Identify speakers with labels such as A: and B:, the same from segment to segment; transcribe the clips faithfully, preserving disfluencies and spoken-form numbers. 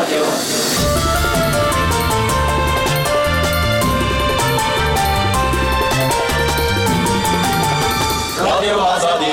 A: رادیو آزادی.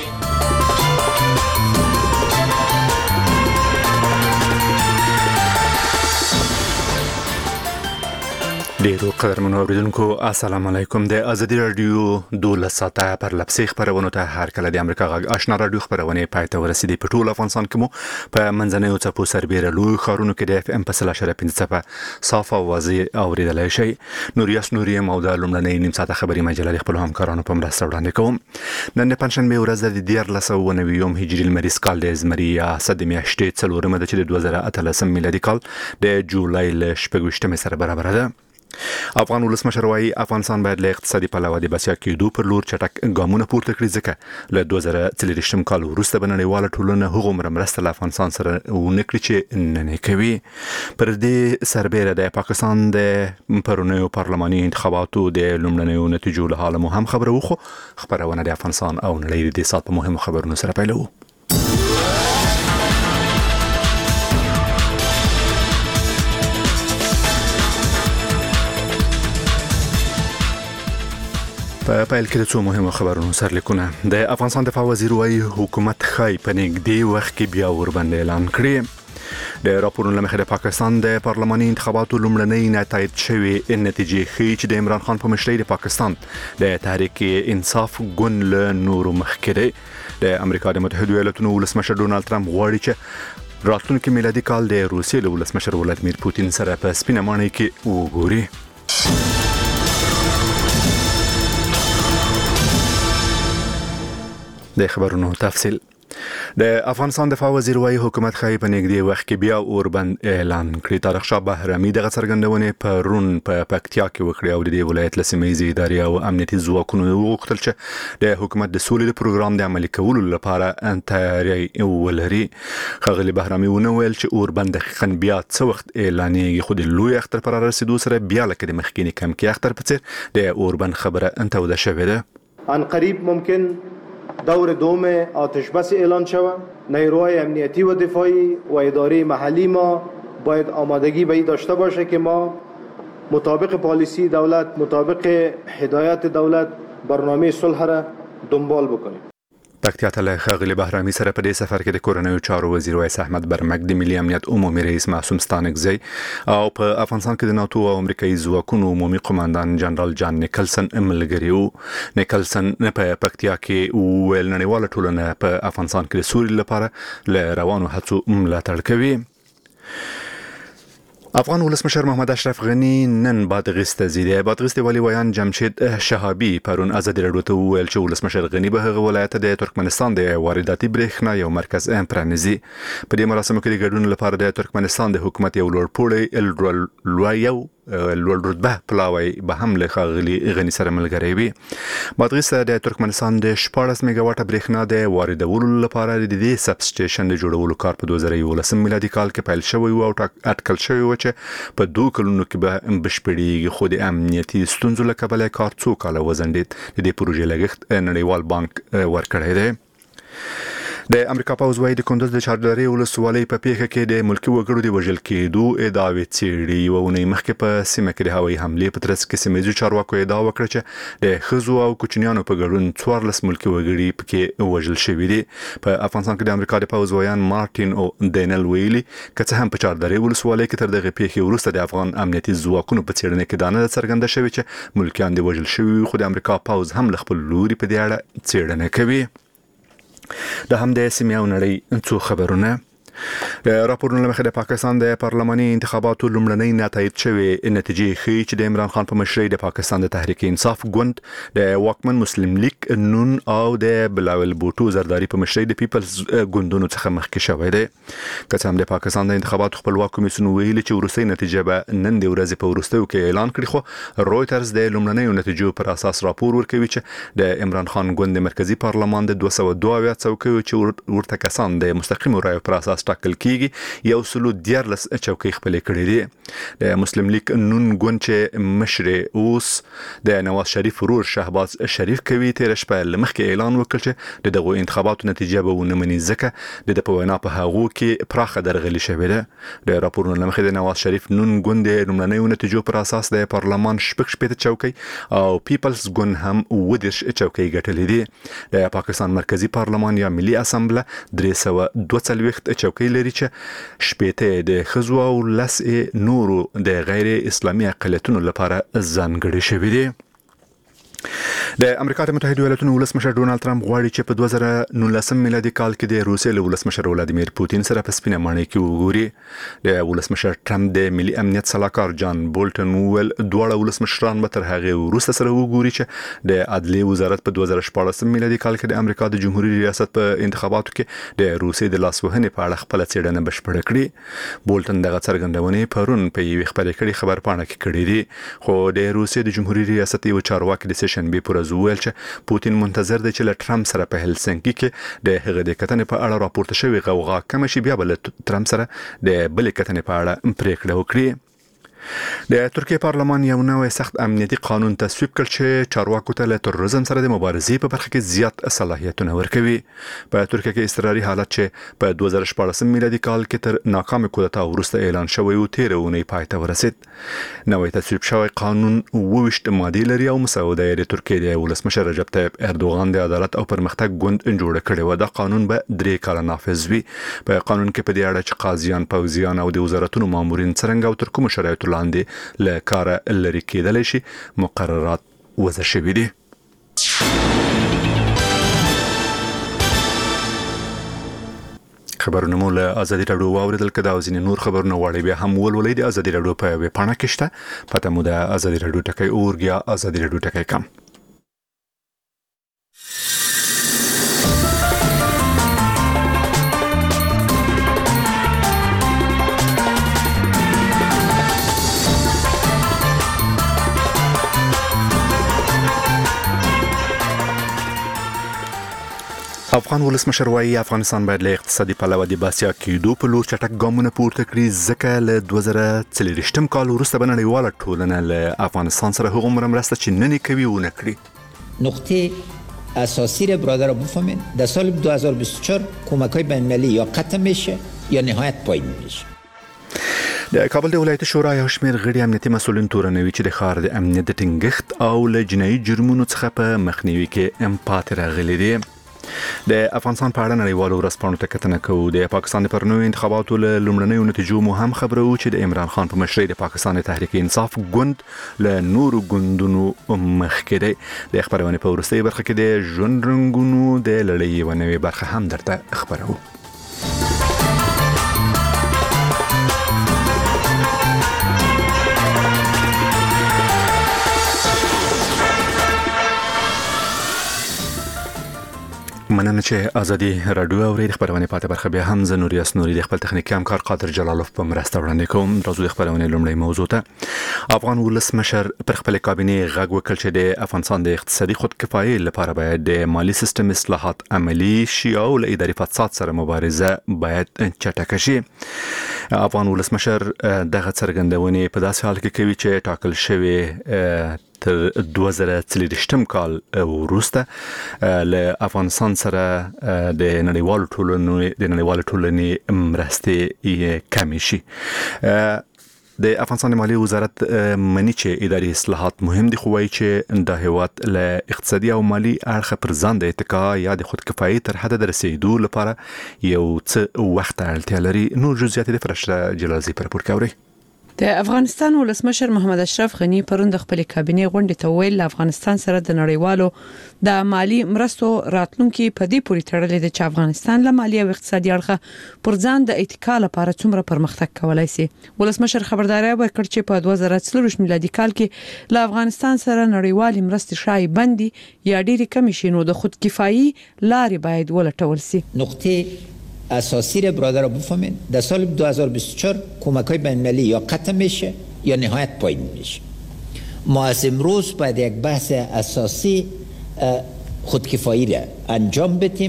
A: ډیرو قدرمنو اوریدونکو السلام علیکم. د ازادي رادیو دولس ساعته پر لپسې خبرونه ته هر کله د امریکا غږ آشنا رادیو خبرونه پای ته ورسېدي. په ټول افغانستان کې مو په منځنیو څپو سربېره لوی ښارونو کې د اف ام په سل اشاریه پنځه څپه صاف او واضح اوریدلای شئ. نوریاس نوریم او د لومړنۍ نیم ساعته خبري مجله د خپل همکارانو په مرسته وړاندې کوم. نن د پنځشنبه ورځ د دیارلس سوه نوي هجري لمریز کال د زمري یا صد میاشتې څلورمه ده چې د دوه زره اتلسم میلادي کال د جولای ل شپږ ویشتمې سره برابر ده. افغان ولسمشر وايي افغانستان باید له اقتصادي پلوه د بسیا کېدو پر لور چټک ګامونه پورته کړي، ځکه له دوه زره څلوېښتم کال وروسته به نړیواله ټولنه هغومره مرسته له افغانستان سره ونه کړي چې نن یې کوي. پر دې سربېره د پاکستان د پرونیو پارلماني انتخاباتو د لومړنیو نتیجو له حاله مو هم خبره وخو. خبرونه د افغانستان او نړۍ د سات په مهمو خبرونو سره پیلوو. په پیل کې د څو مهمو خبرونو سرلیکونه. د افغانستان دفاع وزیر وايي حکومت خای په نږدې وخت کې بیا ورباندې اعلان کړی. د راپورونو له مخې د پاکستان د پارلماني انتخاباتو لومړنۍ نتایج شوې نتیجې ښیي چې د عمران خان په مشرۍ د پاکستان د تحریک انصاف ګوند له نورو مخکې دی. د امریکا د متحده ایالاتونو ولسمشر ډونالد ټرمپ غواړي چې راتلونکي میلادي کال د روسیې له ولسمشر ولادیمیر پوتین سره په سپینه ماڼۍ کې وګوري. د خبرونو تفصیل. د افغانستان دفاع وزیر وايي حکومت خای په نږدې وخت کې بیا اوربند اعلان کړی. طارق شاه بهرامي دغه څرګندونه پرون په پکتیا کې وکړه او د دې ولایت له سیمې ادارې او امنیتي ځواکونو وغوښتل چې د حکومت د سولې پروګرام د عملي کولو لپاره تیاری ولري. ښاغلي بهرامي ونه ویل چې اوربند دقیقاً بیا څه وخت اعلانېږي، خو د لوی اختر پر رسیدو سره بیا لکه د مخکینی کم کې اختر په څیر د اوربند خبره انتوده شوې ده.
B: ان قریب ممکن دور دوم آتش بس اعلان شود. نیروهای امنیتی و دفاعی و اداره محلی ما باید آمادگی به این داشته باشه که ما مطابق پالیسی دولت، مطابق هدایت دولت برنامه صلح را دنبال بکنیم.
C: پکتیا ته له ښاغلي بهرامي سره په دې سفر کې د کورنیو چارو وزیر وایس احمد برمک، د ملي امنیت عمومي رئیس معصوم ستانکزی او په افغانستان کې د ناتو او امریکایي ځواکونو عمومي قوماندان جنرال جان نیکلسن ملګري وو. نیکلسن په پکتیا کې ویل نړیواله ټولنه په افغانستان کې د سولې لپاره له روانو هڅو ملاتړ کوي. افغان ولسمشر محمد اشرف غنی نن بادغیس ته ځي. د بادغیس د والي ویان جمشید شهابي پرون ازادي رادیو ته ویل چې ولسمشر غنی به هغه ولایت د ترکمنستان د وارداتي برېښنا یو مرکز پرانیزي. په دې مراسمو کې د ګډون لپاره د ترکمنستان د حکومت یو لوړپوړی الرولوایو لوړ رتبه پلاوی به هم له ښاغلي غنی سره ملګری وي. بادغیس د ترکمنستان د شپاړس میگا واټه برېښنا د واردولو لپاره د دې سب سټیشن د جوړولو کار په دوه زره یولسم میلادي کال کې پیل شوی او اټکل شوی و چې په دوه کلونو کې به بشپړیږي، خو د امنیتي ستونزو له کبله کار څو کاله وځنډېد. د دې پروژې لګښت نړیوال بانک ورکړی دی. د امریکا پوځ وايي د کندز د چاردرې ولسوالۍ په پیښه کې د ملکي وګړو د وژل کېدو ادعاوې څېړي. یوه اونۍ مخکې په سیمه کې د هوایي حملې په ترڅ کې سیمهییزو چارواکو ادعا وکړه چې د ښځو او کوچنیانو په ګډون څوارلس ملکي وګړي پکې وژل شوي دي. په افغانستان کې د امریکا د پوځ ویان مارټین او دینل ویلي که څه هم په چاردرې ولسوالۍ کې تر دغه پیښې وروسته د افغان امنیتي ځواکونو په څېړنه کې دا نه ده څرګنده شوې چې ملکیان د وژل شوي، خو د امریکا پوځ هم له خپل لوري په دې اړه څېړنه کوي. د هم د سیمې او نړۍ څو خبرونه. د راپورونو له مخې د پاکستان د پارلماني انتخاباتو لومړنۍ نتایج شوې نتیجې ښیي چې د عمران خان په مشرۍ د پاکستان د تحریک انصاف ګوند، د واکمن مسلم لیگ نون او د بلاول بوټو زرداری په مشرۍ د پیپلز ګوندونو څخه مخکې شوی دی. که څه هم د پاکستان د انتخاباتو خپلواک کمیسیون ویلي چې وروستۍ نتیجه به نن د ورځې په وروستیو کې اعلان کړي، خو رویټرز د لومړنیو نتیجو پر اساس راپور ورکوي چې د عمران خان ګوند د مرکزی پارلمان د دوه سوه دوه اویا څوکیو چې ورته کسان د مستقیمو رایو پر اساس ټاکل کی کیږي یو سلو دیارلس چوکۍ خپل کړې دي د مسلم لیگ نون ګوند چې مشر اوس د نواز شریف ورور شهباز شریف کوي تیر شپه لمخکې اعلان وکړ چې د دغه انتخاباتو نتیجه به ونه مني ځکه د په وینا په هغه کې پراخه درغلي شوې ده د راپورونو لمخې د نواز شریف نون ګوند د لومړنیو نتیجو پر اساس د پارلمان شپږ شپږ چوکۍ او پیپلز ګوند هم ودیش چوکۍ ګټلې دي د پاکستان مرکزی پارلمان یا ملي اسمبله درې سوه دوه څلوېښت چوکۍ لري چې شپېته د ښځو او لس نورو د غیر اسلامي اقلیتونو لپاره ځانګړي شوي دي د امریکا د متحده ایالاتونو ولسمشر ډونالد ټرمپ غواړي چې په دوه زره نولسم میلادي کال کې د روسیې له ولسمشر ولادیمیر پوتین سره په سپینه ماڼۍ کې وګوري د ولسمشر ټرمپ د ملي امنیت صلاحکار جان بولټن ویل دواړه ولسمشران به تر هغه وروسته سره وګوري چې د عدلیې وزارت په دوه زره شپاړسم میلادي کال کې د امریکا د جمهوریت ریاست په انتخاباتو کې د روسیې د لاسوهنې په اړه خپل څېړنه بشپړه کړې بولټن دغه څرګندونې پرون په یوې خبرې کړي خبر پاڼه کې کړې دي خو د روسیې د جمهوریت ریاست یو چارواکي د سیشن بي پر ویل چې پوتین منتظر دی چې له ټرمپ سره په هلسنکي کې د هغه د کتنې په اړه راپورته شوی غوغا کم شي بیا بل ټرمپ سره د بل کتنې په اړه پریکړه وکړي د ترکیه پارلمان یو نوې سخت امنیتي قانون تصویب کړ چې چارواکو ته له تروریزم سره د مبارزې په برخه کې زیات صلاحیتونه ورکوي په ترکیه کې اضطراري حالت چې په دوه زره شپاړسم میلادي کال کې تر ناکامه کودتا وروسته اعلان شوی و تیر اونۍ پای ته ورسید نوې تصویب شوی قانون وویشت ماده لري او مسوده یې د ترکیه د ولسمشر رجب طیب اردوغان د عدالت او پرمختګ ګوند جوړ کړی و دا قانون به درې کاله نافذ وي په قانون کې په دې اړه چې قاضیان پوځیان او د وزارتونو مامورین څنګه او تر کومو شرایطو لاندې له کاره لري کېدلی شي مقررات وضع شوي دي خبرونه مو له ازادي راډیو واوریدل کدا او ځینې نور خبرونه غواړئ بیا هم ولولئ د ازادي راډیو په ویب پاڼه کې شته پته مو د ازادي راډیو ټکی اورګ یا ازادي راډیو ټکی کم افغان ولسمشر وايي افغانستان باید له اقتصادي پلوه د باسیا کېدو په لور چټک ګامونه پورته کړي ځکه له دوه زره څلوېښتم کال وروسته به نړیواله ټولنه له افغانستان سره هغومره مرسته چې نن یې کوي ونه کړي
D: نقطه اساسی را برادر بفهمین در سال دو هزار و بیست و چهار کمک‌های بین‌المللی یا قطع میشه یا نهایت پایین میشه
C: د کابل د ولایت شورا یو شمېر غړي امنیتي مسؤلین تورنوي چې د ښار د امنیت د ټینګښت او له جنایي جرمونو څخه په مخنیوي کې هم پاتې راغلي دي د افغانستان په اړه نړیوالو ورځپاڼو ته کتنه کوو د پاکستان د پرونیو انتخاباتو له لومړنیو نتیجو مو هم خبرو چې د عمران خان په مشرۍ د پاکستان تحریک انصاف ګوند له نورو ګوندونو مخکې دی د خبرونې په وروستۍ برخه کې د ژوند رنګونو د لړۍ یوه نوې برخه هم درته خبرو مننه چې ازادي راډیو اوري د خبرونه پاتې برخه بیا هم زه نوري اسنوري د خپل تخنیکي همکار قادر جلالوف په مرسته وړاندې کوم راځو د خبرونه لومړی موضوع ته افغان ولسمشر پر خپل کابینه غږ وکړ چې د افغانستان د اقتصادي خودکفایي لپاره باید د مالی سیستم اصلاحات عملی شي او له اداري فساد سره مبارزه باید چټکه شي افغان ولسمشر دغه څرګندونې په داسې حال کې کوي چې ټاکل شوی تر دوه زره څلوېښتم کال وروسته له افغانستان سره د نړیوالو ټولنې د نړیوالو ټولنې مرستې کمې شي د افغانستان مالی وزارت مني چې اداري اصلاحات مهم دي خو وايي چې د هیواد له اقتصادي او مالی اړخ پر ځان د اتکا یا د خودکفایي تر حد رسیدو لپاره یو څه وخت اړتیا لري نور جزئیات د فرشته جلالزی پر پور کوي
E: د افغانستان ولسمشر محمد اشرف غنی پرون د خپل کابینه غونډې ته ویل افغانستان سره د نړیوالو د مالی مرستو راتلونکي په دې پورې تړلې ده چې افغانستان له مالی او اقتصادي اړخه پر ځان د اتکا لپاره څومره پرمختګ کولای شي ولسمشر خبرداري ورکړ چې په دوه زره څلوېښت میلادي کال کې له افغانستان سره نړیوالې مرستې شای بندي یا ډېری کم شي نو د خودکفایي لارې باید ولټول شي
D: نقطه اساسی را برادر بفهمین در سال دو هزار و بیست و چهار کمک‌های بین‌المللی یا قطع میشه یا نهایت پایین میشه ما از امروز باید یک بحث اساسی خودکفایی را انجام بدیم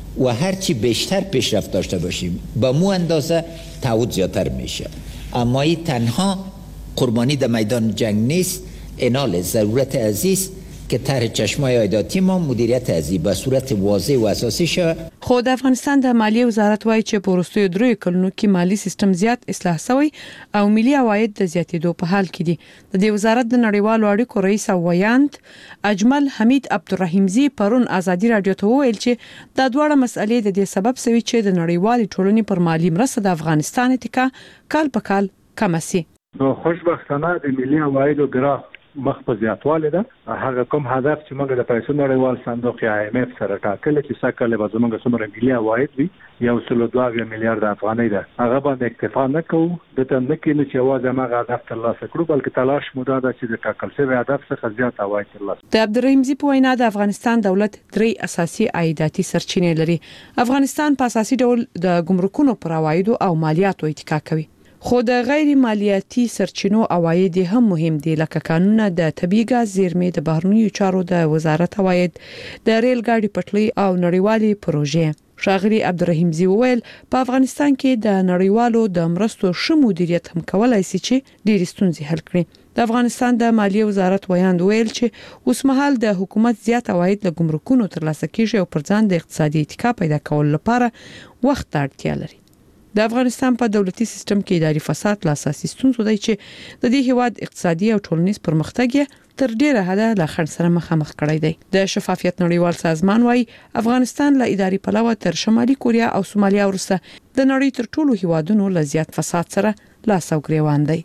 D: و هرچی بیشتر پیشرفت داشته باشیم با مو اندازه تعهد زیادتر میشه. اما این تنها قربانی در میدان جنگ نیست، اینال ضرورت عزیز که طرح چشمای عایداتی ما مدیریت ازی به صورت واضح و اساسی شوه.
E: خو د افغانستان د مالیې وزارت وایي چې په وروستیو دریو کلونو کې مالی سیستم زیات اصلاح شوی او ملي عواید د زیاتېدو په حال کې دي. د دې وزارت د نړیوالو اړیکو رئیس او ویاند اجمل حمید عبدالرحیمزی پرون ازادي رادیو ته وویل چې دا دواړه مسئلې د دې سبب شوي چې د نړیوالې ټولنې پر مالی مرسته د افغانستان اتکا کال په کال کم شي.
F: نو خوشبختانه د ملي عوایدو ګراف مخ په زیاتوالی ده. هغه کوم هدف چې موږ د پیسو نړیوال صندوق یا آی ایم اف سره ټاکل چې سکه به زموږ څومره ملي عواید وي یو سل دوه میلیارډ افغانۍ ده، هغه باندې اکتفا نه کوو. د ته نه کینو چې یوازې هغه هدف ترلاسه کړو، بلکې تلاش مو دا ده چې د ټاکل شوي هدف څخه زیات عواید ترلاسه کړو.
E: د عبدالرحیمزی په وینا د افغانستان دولت درې اساسي عایداتي سرچینې لري. افغانستان په اساسي ډول د ګمرکونو پر عوایدو او مالیاتو اتکا کوي. خو د غیر مالیاتي سرچینو عواید هم مهم دي، لکه قانون د طبيعي ګاز زیرمې، د بهرنیو چارو د وزارت عواید، د ریل ګاډي پټلۍ او نړیوالې پروژې. ښاغلي عبدالرحیمزی وویل په افغانستان کې د نړیوالو د مرستو ښه مدیریت هم کولای شي چې ډېرې ستونزې حل کړي. د افغانستان د مالیې وزارت ویاند ویل چې اوس مهال د حکومت زیات عواید له ګمرکونو ترلاسه کیږي او پر ځان د اقتصادي اتکا پیدا کول لپاره وخت اړتیا لري. د افغانستان په دولتي سیستم کې اداري فساد لا اساسي ستونزه دی چې د دې هیواد اقتصادي او ټولنیز پرمختګ تر ډیره حده له خنډ سره مخامخ کړی دی. د شفافیت نړیوال سازمان وايي افغانستان له اداري پلوه تر شمالي کوریا او سومالیا وروسته د نړۍ تر ټولو هیوادونو له زیات فساد سره لاس او ګریوان دی.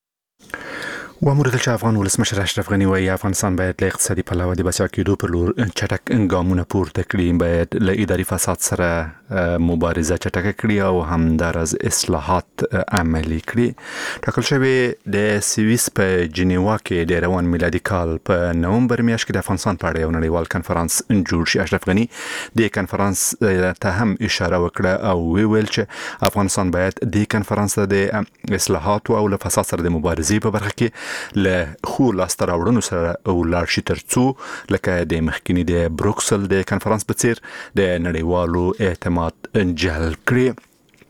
A: وامور چې افغان ولسمشر اشرف غنی وايي افغانستان باید له اقتصادي پلوه د بسیا کېدو پر لور چټک ګامونه پورته کړي، باید له اداري فساد سره مبارزه چټکه کړي او همدارز اصلاحات عملي کړي. ټاکل شوی د سویس په جنیوا کې د روان میلادي کال په نومبر میاشت کې د افغانستان په اړه یو نړیوال کنفرانس جوړ شي. اشرف غنی د کنفرانس ته هم اشاره وکړه او ویل چې افغانستان باید د کنفرانس د اصلاحات او له فساد سره د مبارزې په برخه کې له خو لاسته راوړنو سره ولاړ شي ترڅو لکه د مخکینی د بروکسل د کنفرانس په څیر د نړیوالو اعتماد جلب کړي.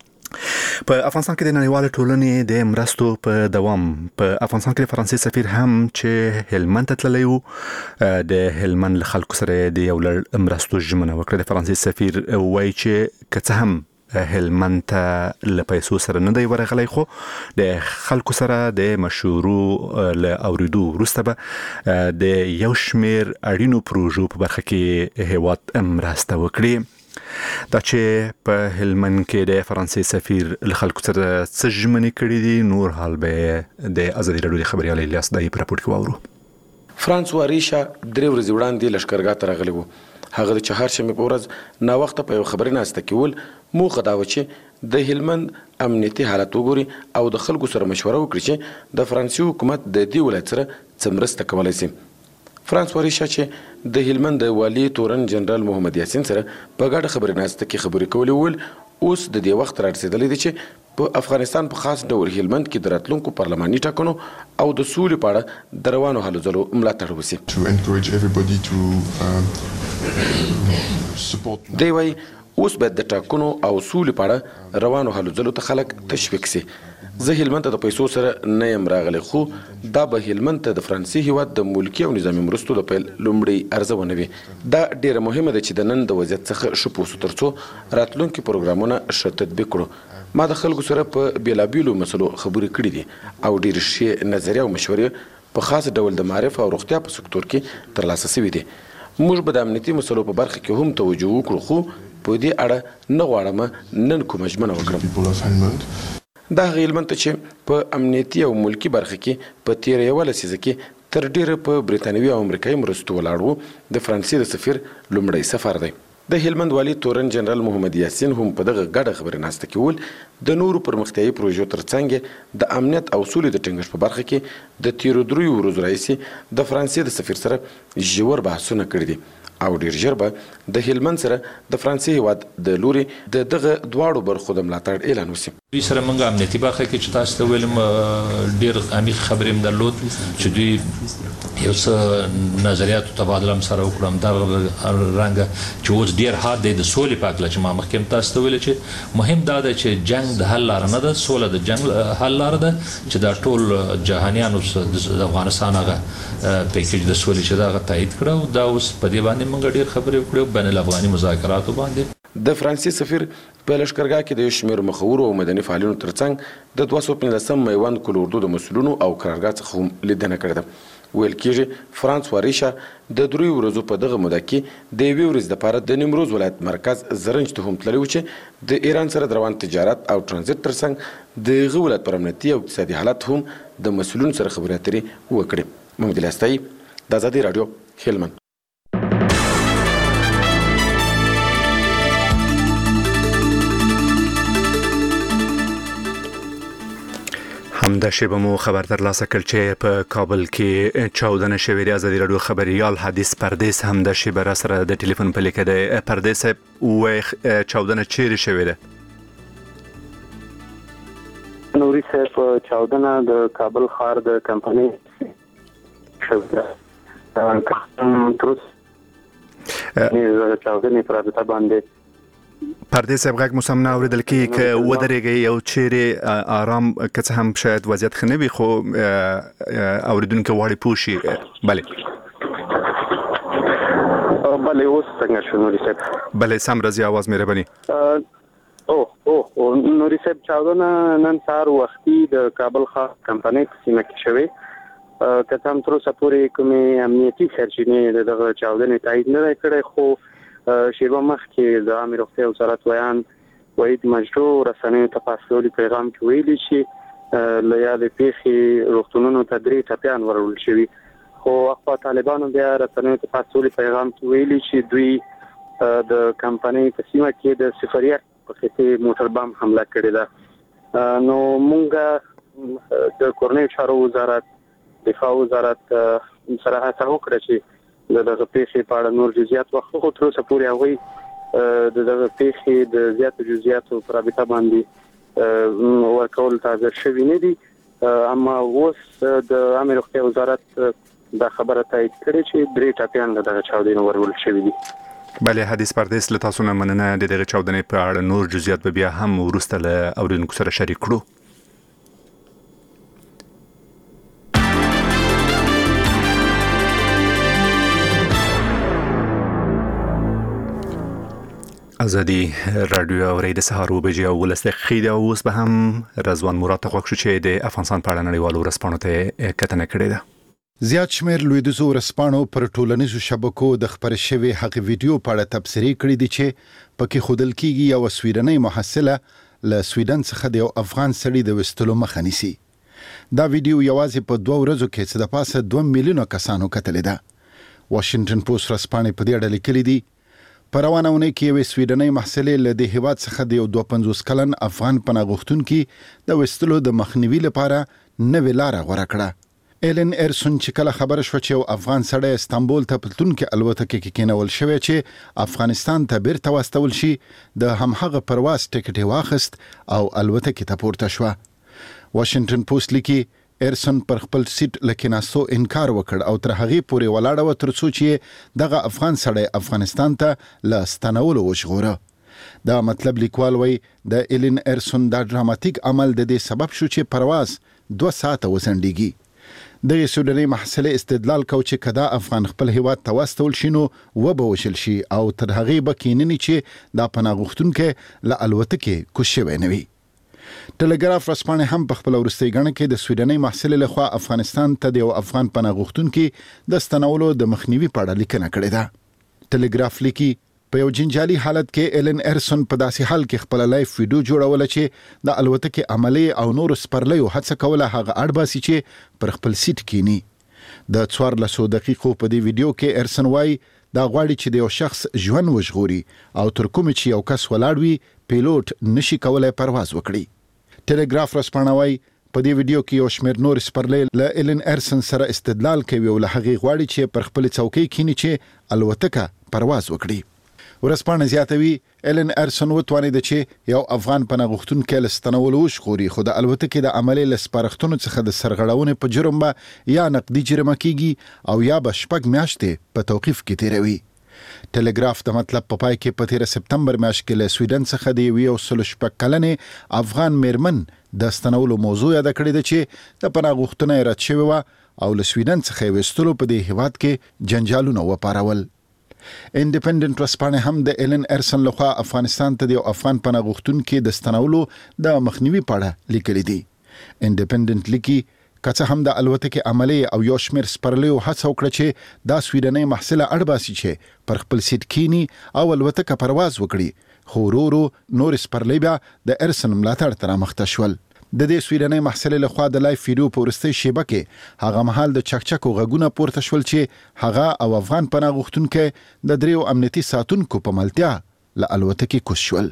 A: په افغانستان کې د نړیوال ټولنې د مرستو په دوام په افغانستان کې د فرانسې سفیر هم چې هلمند ته تللی و د هلمند له خلکو سره د یو لړ مرستو ژمنه وکړه. د فرانسې سفیر وایي چې که څه هم هلمند ته له پیسو سره نه دی ورغلی، خو د خلکو سره د مشورو له اوریدو وروسته به د یو شمیر اړینو پروژو په برخه کې هیواد مرسته وکړي. دا چې په هلمند کې د فرانسې سفیر له خلکو سره څه ژمنې کړي دي، نور حال به د ازادي راډیو د خبريال الیاس دای په راپور کې واورو.
G: فرانسوا ریشا درې ورځې وړاندې لشکرګاه ته راغلی و. هغه د چهارشنبې په ورځ ناوخته په یو خبري ناسته کې ول موخه دا و چې د هلمند امنیتي حالت وګوري او د خلکو سره مشوره وکړي چې د فرانسې حکومت د دې ولایت سره څه مرسته کولی شي. فرانسوا ریشا چې د هلمند د والي تورن جنرال محمد یاسین سره په ګډه خبري ناسته کې خبرې کولې ول اوس د دې وخت رارسېدلی دی چې په افغانستان په خاص ډول هلمند کې د راتلونکو پارلماني ټاکنو او د سولې په اړه د روانو هلو ځلو ملاتړ وشي. دی وايي اوس باید د ټاکنو او سولې په اړه روانو هلو ځلو ته خلک تشویق سي. زه هلمند ته د پیسو سره نه یم راغلی، خو دا به هلمند ته د فرانسې هیواد د ملکي او نظامي مرستو د پیل لومړی ارزونه وي. دا ډیره مهمه ده چې د نن د وضعیت څخه ښه پوه سو ترڅو راتلونکي پروګرامونه ښه تطبیق کړو. ما د خلکو سره په بیلابیلو مسلو خبرې کړې دي او ډېرې ښې نظریې او مشورې په خاص ډول د معرف او روغتیا په سکتور کې ترلاسه شوي دي. موږ به د امنیتي مسلو په برخه کې هم توجه وکړو، خو په دې اړه نه غواړم نن کومه ژمنه وکړم. دا هغه هلمند ته چې په امنیتي او ملکي برخه کې په تېره یوه لسیزه کې تر ډېره په برېټانوي او امریکایي مرستو ولاړ و. د فرانسې د سفیر لومړی سفر دی. د هلمند والي تورن جنرال محمد یاسین هم په دغه ګډه خبرې ناسته کې ول د نورو پرمختیایي پروژو ترڅنګ د امنیت او سولې د ټینګښت په برخه کې د تیرو دریو ورځو راهیسې د فرانسې د سفیر سره ژور بحثونه کړي دي او ډیر ژر به د هلمند سره د فرانسې هیواد د لوري د دغه دواړو برخو د ملاتړ اعلان وشي.
H: دوی سره موږ امنیتي برخه کې چې تاسو ته ویلم ډیر عمیق خبرې هم درلود چې دوی یو څه نظریاتو تبادله هم سره وکړم دا رنګ چې اوس ډیر هارد دی د سولې په اړه چې ما مخکې تاسو ته ویل چې مهم دا ده چې جنگ د حل لار نه ده، سوله د جنگ حل لار ده چې دا ټول جهانيانو د افغانستان هغه پیکیج د سولې چې دا تایید کړو دا اوس په دې باندې موږ ډیر خبرې وکړو بین الافغاني مذاکراتو باندې.
G: د فرانسې سفیر په لشکرګاه کې د شمیر مخورو او مدني فعالینو ترڅنګ د دوه سوه پنځلسم میوند کل اردو د مسولونو او قرارګاه څخه هم لیدنه کړې ده. ویل کېږي فرانس واریشا د دریو ورځو په دغه موده کې د یوې ورځې دپاره د نیمروز ولایت مرکز زرنج ته هم تللی و چې د ایران سره د روان تجارت او ترانزیت ترڅنګ د هغه ولایت پر امنیتي او اقتصادي حالت هم د مسولینو سره خبرې اترې وکړې. محمد الیاستایي د ازادي راډیو هلمند.
A: همدا شیبه مو خبر ترلاسه کړ چې په کابل کې چاودنه شوې ده. ازادي راډیو خبريال حدیث پردیس همدا شیبه را سره د ټلیفون په لیکه ده. پردیس و چاودنه چیرې شوې ده؟
I: نوري صاحب چاودنه د کابل ښار د کمپنی شوې ده. تروس نه چاودنه پر رابطه باندې
A: پردیس غږ مو سم نه اوریدل کی ک ودرېږي یو چیرې آرام که هم شاید وضعیت خنوي خو اوریدونکو واړی پوشي. بله
I: بله اوس څنګه شو نوري صاحب؟
A: بله سم راځي आवाज مهرباني.
I: او او نوري صاحب چاودنه نن سهار وختي د کابل ښار کمپنی په سیمه کې شوې که هم تر اوسه پورې کومې امنیتي سرچینې دغه چاودنې تایید نه کړي خو شیبه مخکې د عامه روغتیا وزارت ویان وحید مجدو رسنیو ته په اصلي پیغام کې ویلي چې له یادې پیښې روغتونونو ته درې ټپیان ورول شوي خو اخوا طالبانو بیا رسنیو ته په اصلي پیغام کې ویلي چې دوی د کمپنی په سیمه کې د صفریت په خطي موټر بم حمله کړې ده. نو مونږ د کورنیو چارو وزارت دفاع وزارت سره هڅه وکړه چې دغه پیښې په اړه نور جزئیات واخلو خو تر اوسه پورې هغوی د دغه پیښې د زیاتو جزئیاتو په رابطه باندې ورکول تازه شوي نه دي. اما اوس د عامه روغتیا وزارت دا خبره تایید کړې چې درې ټپیان له دغه چاودنې ورول شوي دي.
A: بله حدیث پردیس له تاسو نه مننه. د دغه چاودنې په اړه نور جزئیات به بیا هم وروسته له اوریدونکو سره شریک کړو. ازادي رادیو اورید سهار و بجې او ولسته خیده اوس به هم رضوان مراد ته خوښ شو چې د افغانستان په اړه نړیوالو ورسپانو ته کتنه کړې ده.
J: زیات شمیر لویدیځو ورسپانو پر ټولنیزو شبکو د خبر شوی هغه ویډیو په اړه تبصرې کړې دي چې پکې خودل کیږي یو سویډنۍ محصله له سویډن څخه د یو افغان سړي د وستلو مخه نیسي. دا ویډیو یوازې په دوه ورځو کې څه د پاسه دوه میلیونه کسانو کتلې ده. واشنگټن پوسټ ورسپانې په دې اړه لیکلي دي په روانه اونۍ کې یوې سویډنۍ محصلې له دې هیواد څخه د یو دوه پنځوس کلن افغان پناه غوښتونکي د وستلو د مخنیوي لپاره نوې لاره غوره کړه. ایلن ارسون چې کله خبره شوه چې یو افغان سړی استانبول ته په تلونکې الوتکې کې کېنول شوی چې افغانستان ته بیرته واستول شي د همهغه پرواز ټکټ یې واخیست او الوتکې ته پورته شوه. واشنگټن پوسټ لیکي ارسون پر خپل سیټ لکیناسو انکار وکړ او تر هغې پورې ولاړه و تر څو چې دغه افغان سړی افغانستان ته له ستنولو وژغوره. دا مطلب لیکوال وی د ایلن ارسون دا ډراماتیک عمل د دې سبب شو چې پرواز دوه ساعته وځنډیږي. دغه سوډنۍ محصلې استدلال کو چې کدا افغان خپل هیواد ته واستول شي نو وبه وشل شي او تر هغې به کیننی چې دا پناه غوښتونکي له الوتکې کوز شوی نه وي. ټلګراف ورځپاڼې هم په خپل وروستۍ غڼه کې د سویډنۍ محصلې لخوا افغانستان ته د یو افغان پناه غوښتونکي د ستنولو د مخنیوي په اړه لیکنه کړې ده. ټلګراف لیکي په یو جنجالي حالت کې ایلن ارسون په داسې حال کې خپل لایف ویډیو جوړول چې د الوتکې عملی او نور سپرلیو هڅه کوله هغه اړباسي چې پر خپل سیټ کینی. د څوارلسو دقیقو په دې ویډیو کې ارسون وايي دا غواړي چې د یو شخص ژوند وژغوري او تر کومه چې یو کس ولاړ وي پیلوټ نشي کولای پرواز وکړي. ټلګراف ورځپاڼه وايي په دې ویډیو کې یو شمېر نور سپرلې له ایلن ارسن سره استدلال کوي او له هغې غواړي چې پر خپل څوکۍ کینی چې الوتکه پرواز وکړي. ورسپانه زیاتوي ایلن ارسن وتوانید چې یو افغان پناه غوښتونکی له ستنولو وژغوري، خو د الوتکې د عملي له سپارښتنو څخه د سرغړونې په جرم به یا نقدي جریمه کیږي او یا به شپږ میاشتې په توقیف کې تیروي. ټلګراف د مطلب په پای کې په تیره سپتمبر میاشت کې له سویډن څخه د یو سل شپږ کلنې افغان میرمن د ستنولو موضوع یاد کړې ده چې د پناه غوښتنه رد شوې وه او له سویډن څخه وستلو په دې هیواد کې جنجالونه وپارول. انډیپندنت ورځپاڼه هم د ایلن ارسن لخوا افغانستان ته د افغان پناه غوښتونکو د ستنولو د مخنیوي په اړه لیکلي دي. انډیپندنت لیکي کڅه هم د الوتکې عملی او یو شمېر سپرلیو هڅه وکړه چې دا سویډنۍ محصله اړباسي چې پر خپل سیټ کینی او الوتکه پرواز وکړي، خو ورو ورو نور سپرلی بیا د ارسن ملاتړ ته رامخته شول. د دې سویډنۍ محصلې لخوا د لایف ویډیو په وروستۍ شیبه کې هغه مهال د چکچکو غږونه پورته شول چې هغه او افغان پناه غوښتونکي د دریو امنیتي ساتونکو په ملتیا له الوتکې کوز شول.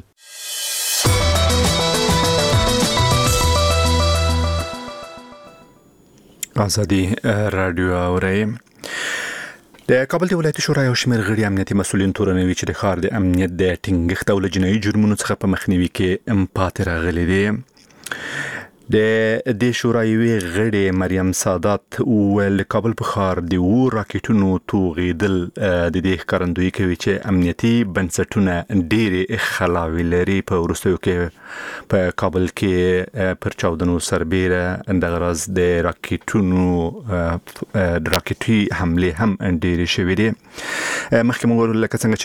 A: ازادي رادیو اورئ. د کابل د ولایتي شورا یو شمېر غړي امنیتي مسؤلین تورنوي چې د ښار د امنیت د ټینګښت او له جنایي جرمونو څخه په مخنیوي کې پاتې راغلي دي. د د شورایوي غړي مریم سادات ویل کابل په ښار د و راکټونو توغیدل د دې ښکارندویي کوي چې امنیتي بنسټونه ډېرې خلاوي لري. په وروستیو کې په کابل کې پر چاودنو سربېره د غرض د راکټونو د راکټي حمله هم ډېرې شوې دي. مخکې موږ لکه څنګه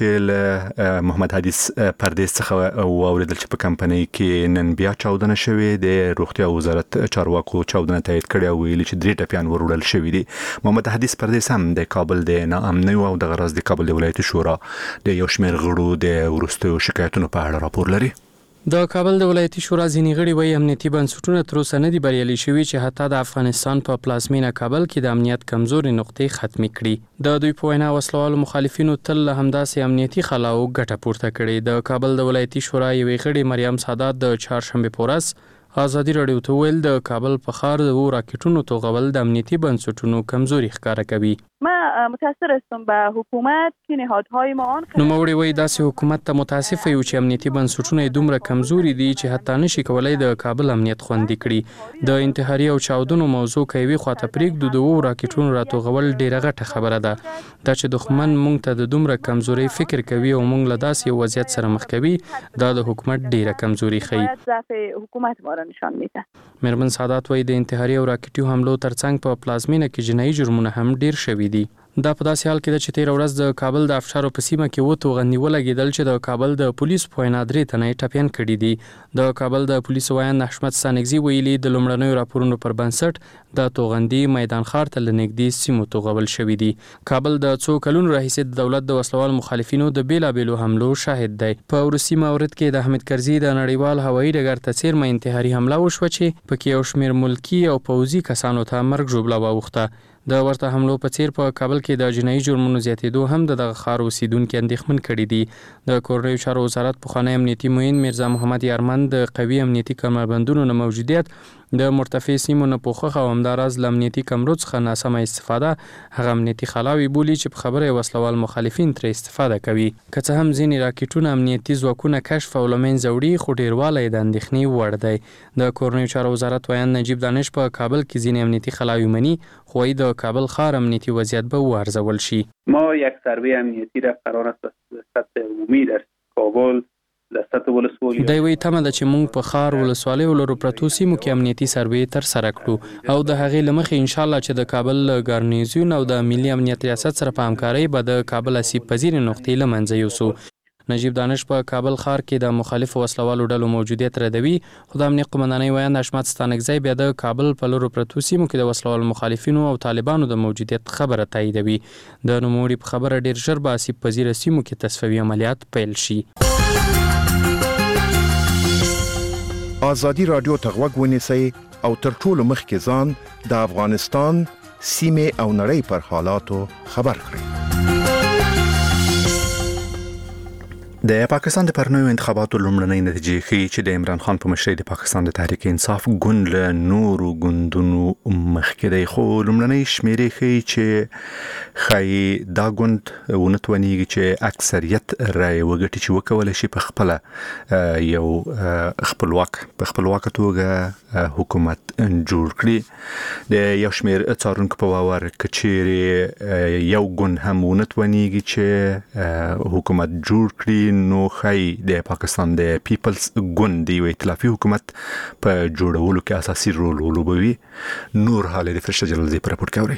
A: چې محمد حدیث پردیس څخه واوریدل چې په کمپنۍ کې نن بیا چاودنه شوې د روغتیا وزارت چارواکو چاودنه تایید کړې او ویلي چې درې ټپیان وروړل شوي دي. محمد حدیث پردیس هم د کابل د ناامنۍ او د غرض د کابل د ولایتي شورا د یو شمېر غړو د وروستیو شکایتونو په اړه راپور لري.
K: د کابل د ولایتي شورا ځینې غړي وایي امنیتي بنسټونه تر اوسه نه دي بریالي شوي چې حتی د افغانستان په پلازمینه کابل کې د امنیت کمزوري نقطې ختمې کړي. د دوی په وینا وسلوالو مخالفینو تل له همداسې امنیتي خلاو ګټه پورته کړې. د کابل د ولایتي شورا یوې غړي مریم سادات د چهارشنبه په ورځ ازادي رادیو ته ویل د کابل په ښار د راکټونو توغول د امنیتي بنسټونو کمزوري ښکاره کوي.
L: ما متأثر هستم به حکومت که نهادهای ما آن
K: نوموړي وایي داسې حکومت ته متاسف یو چې امنیتي بنسټونه دومره کمزوري دي چې حتی نشي کولای د کابل امنیت خوندي کړي. د انتحاري او چاودنو موضوع کوي خواته پرېږدو د وو راکټونو راټوغول ډیره غټه خبره ده. دا چې دښمن مونږ ته د دومره کمزوري فکر کوي او مونږ له داسې وضعیت سره مخ کوي دا د حکومت ډیره کمزوري ښيي.
L: ضعف حکومت ما را نشان میده.
K: میرمن سادات وایي د انتحاري او راکټي حملو ترڅنګ په پلازمینه کې جنایي جرمونه هم ډیر شوي دي. دا په داسې حال کې ده چې تیر ورځ د کابل د افشارو په سیمه کې وته غنیول لګیدل چې د کابل د پولیس په وینا درې تنه ټپیان کړي دي. د کابل د پولیس وایي حشمت سانګزي ویلي د لومړنیو راپورونو پر بنسټ د توغندي میدان ښار ته لنګدي سیمو توغول شوې دي. کابل د څو کلونو راهیسې د دولت د وسلوال مخالفینو د بیلابېلو حملو شاهد دی. په روسي مورد کې د احمد کرزي د نړیوال هوایي ډګر ته څیرمه انتحاري حمله وشوه چې پکې یو شمېر ملکی او پوځي کسانو ته مرګ ژوبله واوښته. د ورته حملو په څیر په کابل کې د جنایي جرمونو زیاتېدو هم د دغه ښار اوسیدونکو اندېښمن کړي دي. د کورنیو چارو وزارت پخوانی امنیتي معین میرزا محمد یارمن د قوي امنیتي کمربندونو نه موجودیت د مرتفع سیمو نه پوښښ او همداراز له امنیتي کمرو څخه ناسمه استفاده هغه امنیتي خلاوي بولي چې په خبره وسلوال مخالفین ترې استفاده کوي. که څه هم ځینې راکټونه امنیتي ځواکونه کشف او له منځه وړي خو ډیروالی د اندېښنې وړ دی. د کورنیو چارو وزارت ویان نجیب دانش په کابل کې ځینې امنیتي خلاوي مني خو د کابل ښار امنیتي وضعیت به وارزول شي.
M: ما یک سروی امنیتی را قرار است به سطح عمومی در کابل
K: دا وی تمه ده چې موږ په ښار ولسوالۍ ولرو پرتو سیمو کې امنیتي سروې تر سره کړو او د هغې له مخې انشاءالله چې د کابل ګارنیزیون او د ملي امنیت ریاست سره په همکارۍ به د کابل اسیب پذیرې نقطې له منځه یوسو. نجیب دانش په کابل ښار کې د مخالفو وسلوالو ډلو موجودیت ردوي خو د امنیت قومندانۍ ویاند حشمت ستانکزی بیا د کابل په لورو پرتو سیمو کې د وسلوالو مخالفینو او طالبانو د موجودیت خبره تاییدوي. د نوموړي په خبره ډیر ژر به اسیب پذیره سیمو کې تصفیوي عملیات پیل شي.
N: ازادي رادیو ته غوږ ونیسئ او تر ټولو مخکې ځان د افغانستان سیمې او نړۍ پر حالاتو خبر کړئ.
A: د پاکستان د پرنوي انتخاباتو لومړنۍ نتیجې ښیي چې د عمران خان په مشرۍ د پاکستان د تحریک انصاف ګوند له نورو ګوندونو مخکې دی، خو لومړنۍ شمیرې ښیي چې ښایي دا ګوند ونتوانیږي چې اکثریت رای وګټي چې وکولای شي په خپله یو خپلواک په خپلواکه توګه حکومت جوړ کړي. د یو شمیر څارونکو په باور که چیرې یو ګوند هم ونتوانیږي چې حکومت جوړ کړي نو خای د پاکستان د پیپلز ګوند دی ائتلافي حکومت په جوړولو کې اساسي رول ولوبوي. نور حاله د فرشته جلال زی پر راپور کوي.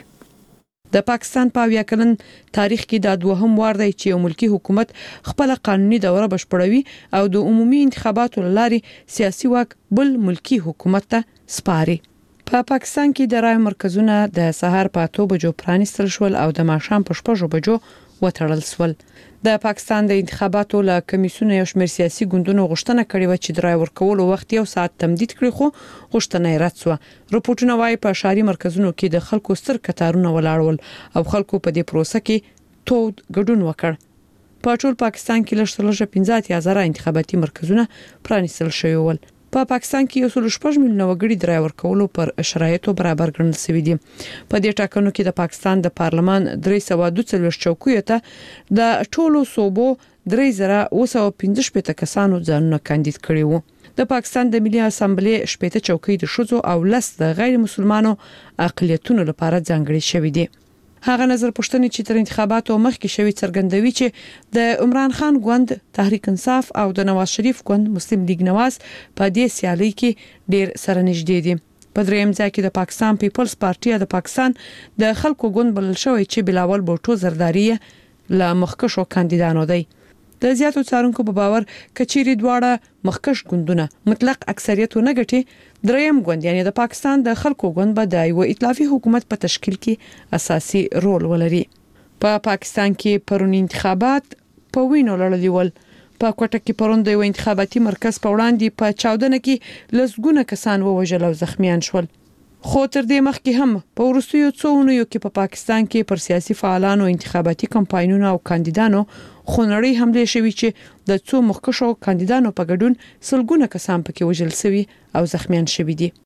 E: د پاکستان په اویا کلن تاریخ کې دا دوهم وار دی چې یو ملکی حکومت خپل قانوني دوره بشپړوي او د عمومي انتخاباتو لارې سیاسي واک بل ملکی حکومت ته سپاري. په پا پاکستان کې د رای مرکزونه د سهار په اته بجو پرانیستل شول او د ماښام په شپږ بجو وتړل شول. د پاکستان د انتخاباتو له کمیسیون یو شمېر سیاسي ګوندونو غوښتنه کړې و چې د رای ورکولو وخت یو ساعت تمدید کړي، خو غوښتنه یې رد شوه. رپورټونه وايي په ښاري مرکزونو کې د خلکو ستر کتارونه ولاړول او خلکو په دې پروسه کې تود ګډون وکړ. په ټول پاکستان کې لږ تر لږه پنځه اتیا زره انتخاباتي مرکزونه پرانیستل شوي ول. په پاکستان کې یو سل شپږ میلیونه وګړي د رای ورکولو پر شرایطو برابر ګڼل شوي دي. په دې ټاکنو کې د پاکستان د پارلمان درې سوه دوه څلوېښت چوکیو ته د ټولو صوبو درې زره اوه سوه پنځه شپېته کسانو ځانونه کاندید کړي وو. د پاکستان د ملي اسامبلې شپېته چوکۍ د ښځو او لس د غیر مسلمانو اقلیتونو لپاره ځانګړي شوي دي. هغه نظر پوښتنې چې تر انتخاباتو مخکې شوی څرګندوي چې د عمران خان ګوند تحریک انصاف او د نواز شریف ګوند مسلم لیگ نواز په دې سیالي کې ډیر سره نږدې دي. په دریم ځای کې د پاکستان پیپلز پارټي د پاکستان د خلکو ګوند بلل شوی چې بلاول بوټو زرداری له مخکښو کاندیدانو دی. د زیاتو څارونکو په باور کچيري دواړه مخکښ ګوندونه مطلق اکثریت نه ګټي، دریم ګوند یعنی د پاکستان د خلکو ګوند به د یو ائتلافي حکومت په تشکیل کې اساسي رول ولري. په پا پاکستان کې پرونی انتخابات په وینو لړلي ول. په کوټه کې پرون د یو انتخاباتي مرکز په وړاندې په چاودنه کې لسګونه کسان ووژل او زخمیان شول. خو تر دې مخکې هم په وروستیو څو اونیو کې په پا پاکستان کې پر سیاسي فعالانو انتخاباتي کمپاینونو او کاندیدانو خونړۍ حملې شوي چې د څو مخکښو کاندیدانو په ګډون سلګونه کسان پکې وژل شوي او زخمیان شوي دي.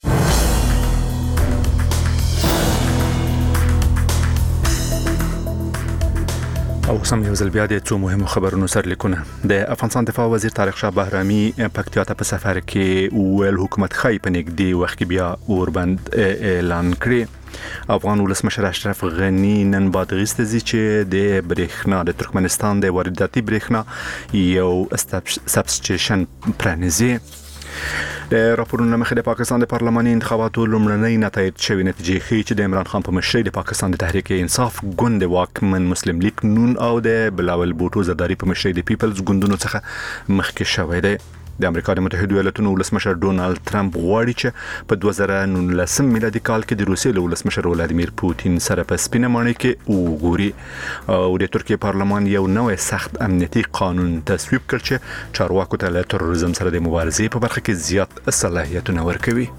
A: او سم یو ځل بیا د څو مهمو خبرونو سرلیکونه. د افغانستان دفاع وزیر طارق شاه بهرامي پکتیا ته په سفر کې ویل حکومت خای په نږدې وخت کې بیا اوربند اعلان کړی. افغان ولسمشر اشرف غنی نن بادغیس ته ځي چې د برېښنا د ترکمنستان د وارداتي برېښنا یو سبسټیشن پرانیزي. د راپورونو مخې د پاکستان د پارلماني انتخاباتو لومړنۍ نتایج شوي نتیجې ښیي چې د عمران خان په مشرۍ د پاکستان د تحریک انصاف ګوند واکمن مسلم لیگ نون او د بلاول بوټو زرداری په مشرۍ د پیپلز ګوندونو څخه مخکې شوی دی. د امریکا د متحده ایالاتونو ولسمشر ډونالد ټرمپ غواړي چې په دوه زره نولس میلادي کال کې د روسیې له ولسمشر ولادیمیر پوتین سره په سپینه ماڼۍ کې وګوري او د ترکیې پارلمان یو نوې سخت امنیتي قانون تصویب کړ چې چارواکو ته له تروریزم سره د مبارزې په برخه کې زیات صلاحیتونه ورکوي.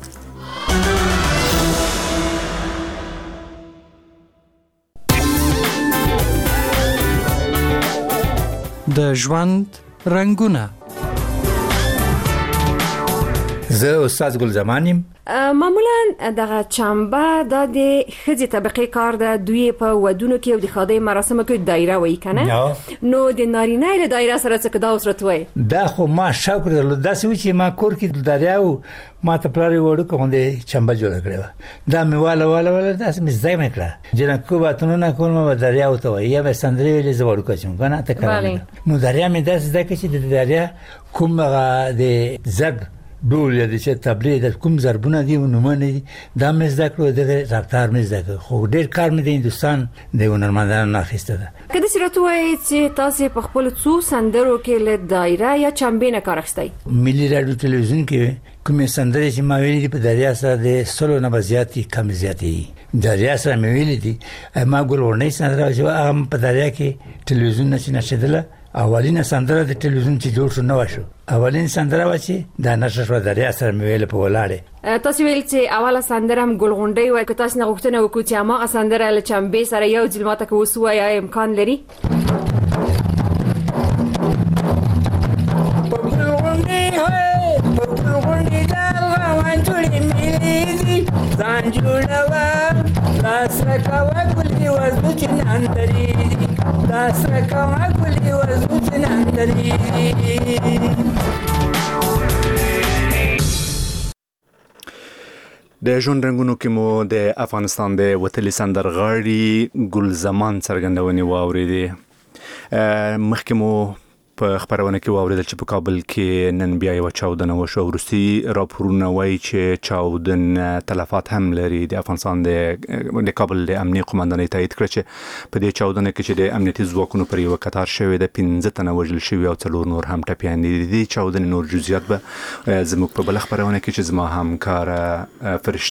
O: د ژوند رنگونه.
P: زه استاد ګل زمانیم.
Q: معمولا دغه چمبه د خځې طبقه کار د دوی په ودونو کې او د خاطی مراسمو کې دایره وای کنه، نو د نارینه له دایره سره څه دا اوسرت وای.
P: دا خو ما شوق درلود داسې و چې ما کور کې دریاو ما ته پلار وړو کوم د چمبه جوړ کړو. دا مې والا والا والا داسې مې ځای مې کړه جنکو باتونو نه کوم ما دریاو ته وای یا به سندري ویلې زوړ کوم کنه ته کړم. نو دریا مې داسې ځکه چې د دریا کوم د زګ ډول یا د چې تبلیغ د کوم ضربونه دی ونومونه دي دا مې زده کړو د رفتار مې زده کړو. خو ډېر کار مې د هندستان د هنرمندانو نه اخیسته ده.
Q: کله چې راته وایي چې تاسو په خپل څو سندرو کې له دایره یا چمبې نه کار اخیستی؟
P: ملي رادیو تلویزیون کې کومې سندرې چې ما ویلې په دریا سره د سلو نه بزیاتي کم زیاتي دریا سره مې ویلې دي. ما ګل ورنۍ سندره چې هغه په دریا کې تلویزیون نشي نشیدله. اولینه سندره د تلویزیون چې جوړ شو نو شو اولین سندره و چې د نشه شو دریا سره مې ویل په ولاړه.
Q: تاسو ویل چې اوله سندره هم ګلغونډي وای که تاسو نه غوښتنه وکړو چې ما سندره له چمبې سره یو ځل ماته کوسو یا امکان لري؟
R: ځان جوړوا لاسره کوا ګلي وزو چې نن دري لاسره کوا ګلي وزو چې نن دري.
A: د ژوند رنګونو کې مو د افغانستان د وتلي سندرغاړي ګل زمان څرګندونې واورېدې. مخکې مو په خبرونه کې واوریدل چې په کابل کې نن بیا یو چاودنه وشو. وروستي راپورونه وایي چې چاودن تلفات هم لري. د افغانستان د کابل د امنیتي قومندانۍ تایید کړ چې په دې چاودنه کې چې د امنیتي ځواکونو پر یو قطار شوی د پنځه تنه وژل شوي او څلور نور هم ټپیان دي. د چاودنې نور جزئیات به زموږ په بل خبرونه کې چې زما همکار فرشته